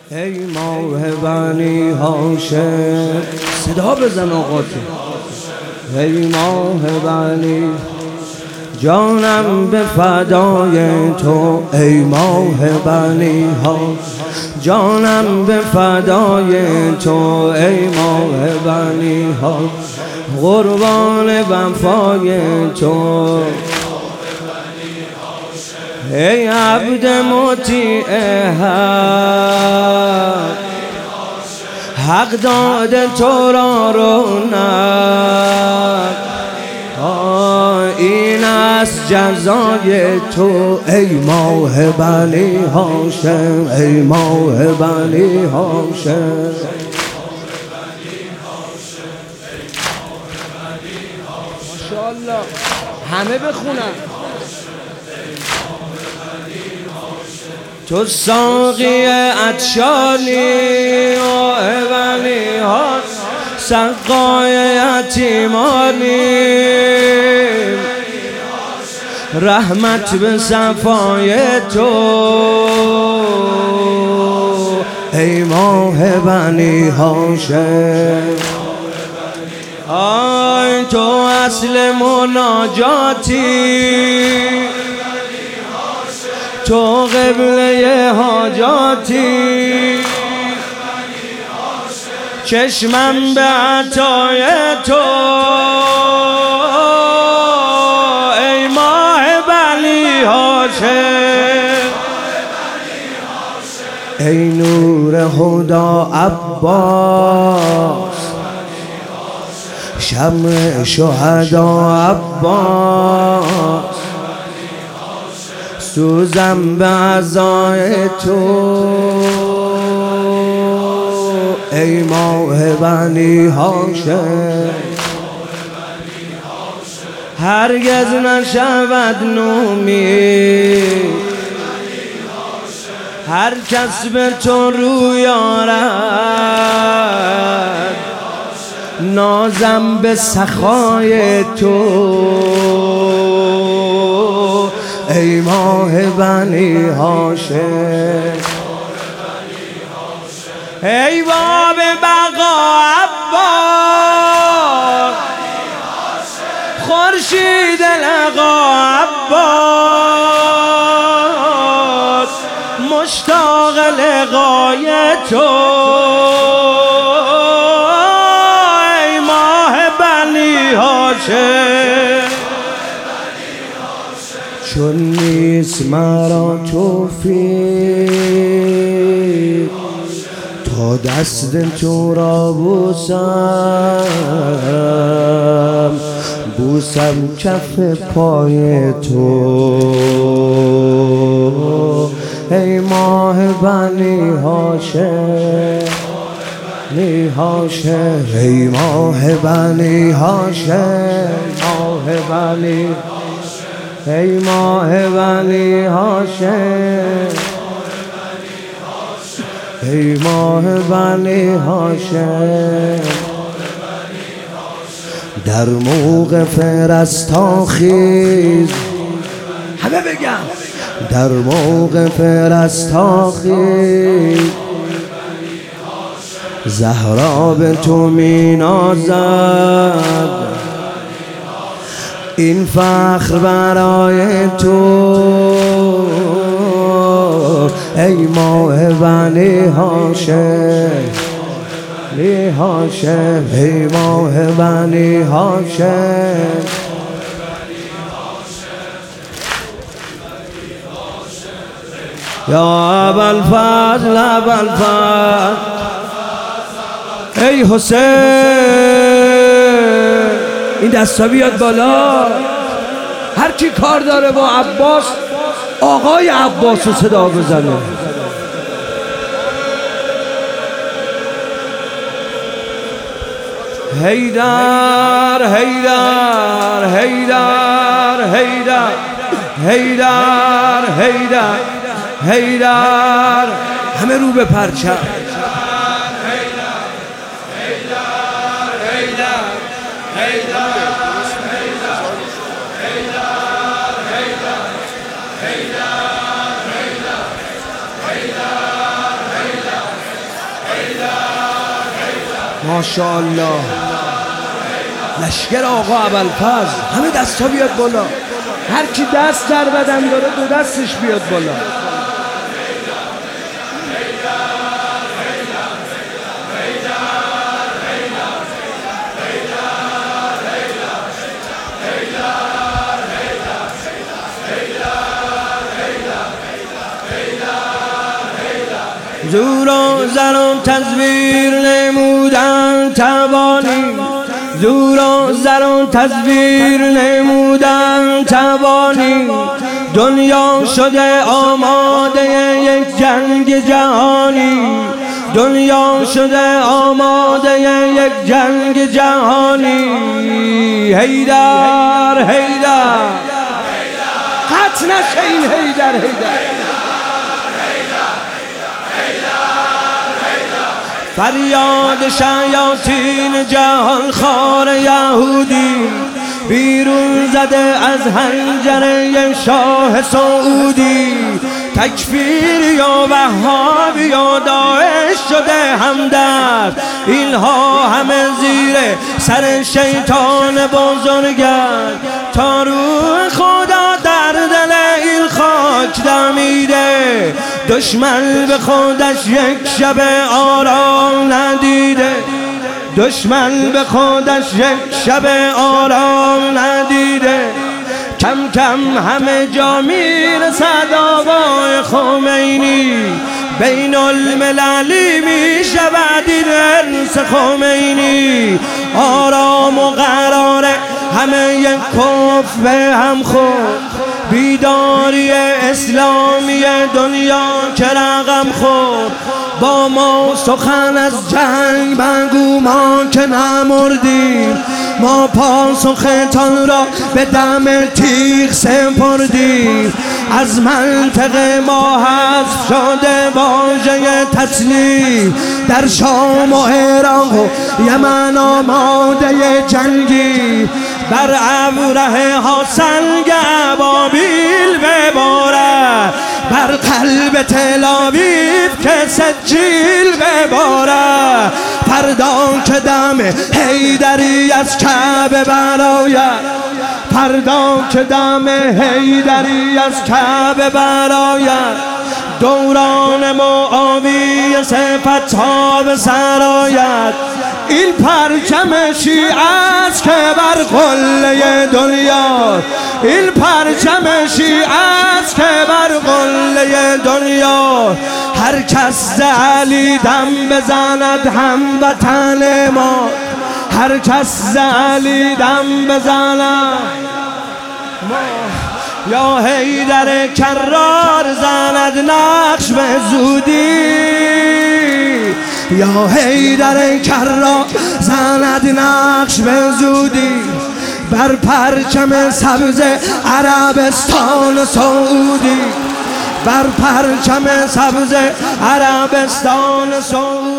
ای ماه بنی هاشم، صدا بزن آقا تو. ای ماه بنی، جانم به فدای تو. ای ماه بنی ها، جانم به فدای تو. ای ماه بنی ها، قربان وفای تو. ای عبد مطیع حق داده تو را رونق، این است جزای تو. ای ماه بنی هاشم، ای ماه بنی هاشم. ماشاءالله همه بخونن. تو ساقی عطشانی و بنی ها، سقای یتیمانی، رحمت به صفای تو. ای ماه بنی هاشم، آی تو اصل مناجاتی، تو قبله حاجاتی، چشمم به عطای تو. ای ماه بنی هاشم، ای نور هدا عباس، شمع شهدا عباس، سوزم به عزای تو. ای ماه بنی هاشم، هرگز نشود نومید، هر کس به تو روی آرد، نازم به سخای تو. ای ماه بنی هاشم، ای باب بقا عباس، خورشید لقا عباس، مشتاق لقای تو. ای ماه بنی هاشم، چون نیست مرا توفیق تا دست تو را بوسم کف پای تو. ای ماه بنی هاشم، بنی هاشم، ای ماه بنی هاشم، ماه بنی، ای ماه بنی هاشم، ای ماه بنی هاشم. در موقف رستاخیز، همه بگم در موقف رستاخیز، زهرا به تو می نازد، این فخر برای تو. ای ماه بنی هاشم، بنی هاشم، ای ماه بنی هاشم. یا ابوالفضل، ابوالفضل، ای حسین، این دستا بیاد بالا. هر کی کار داره با عباس، آقای عباس رو صدا بزنه. حیدر، حیدر، حیدر، حیدر، حیدر، حیدر، حیدر، همه رو به پرچم. ماشاءالله. لشکر آقا ابوالفضل. همه دستا بیاد بالا، هر کی دست در بدن داره دو دستش بیاد بالا. زور و زر و تزویر نمودن توانی، زور و زر و تزویر نمودن توانی. دنیا شده آماده یک جنگ جهانی، دنیا شده آماده یک جنگ جهانی. حیدر حیدر قطع نشه این حیدر حیدر. فریاد شیاطین جهان خار یهودی، بیرون زده از حنجره شاه سعودی. تکفیر یا وهابی یا داعش شده همدرد، اینها همه زیر سر شیطان بزرگند. تا روح خدا در دل این خاک دمیده، دشمن به خودش یک شب آرام ندیده، دشمن به خودش یک شب آرام ندیده. کم کم همه جا میرسد آقای خمینی، بین المللی می شود این ارث خمینی. آرام و قراره همه یک کف به هم خورد، بیداری اسلامی دنیا که رقم خورد. با ما سخن از جنگ بگو ما که نمردیم، ما پاسختان را به دم تیغ سپردیم. از منطقه ما حذف شده واژه تسلیم، در شام و عراق و یمن آماده جنگی. بر ابره ها سنگ ابابیل ببارد، بر قلب تل‌آویو که سجیل ببارد. فردا که دم حیدری از کعبه برآید، فردا که دم حیدری از کعبه برآید. دوران معاویه صفت‌ها به سر آید. این پرچم شیعه است که بر قله دنیا، این پرچم شیعه است که بر قله دنیا. هر کس ز علی دم بزند هموطن ما، هر کس ز علی دم بزند ما. یا حیدر کرار زند نقش به زودی، یا حیدر کرار زند نقش به زودی. بر پرچم سبز عربستان سعودی، بر پرچم سبز عربستان سعودی.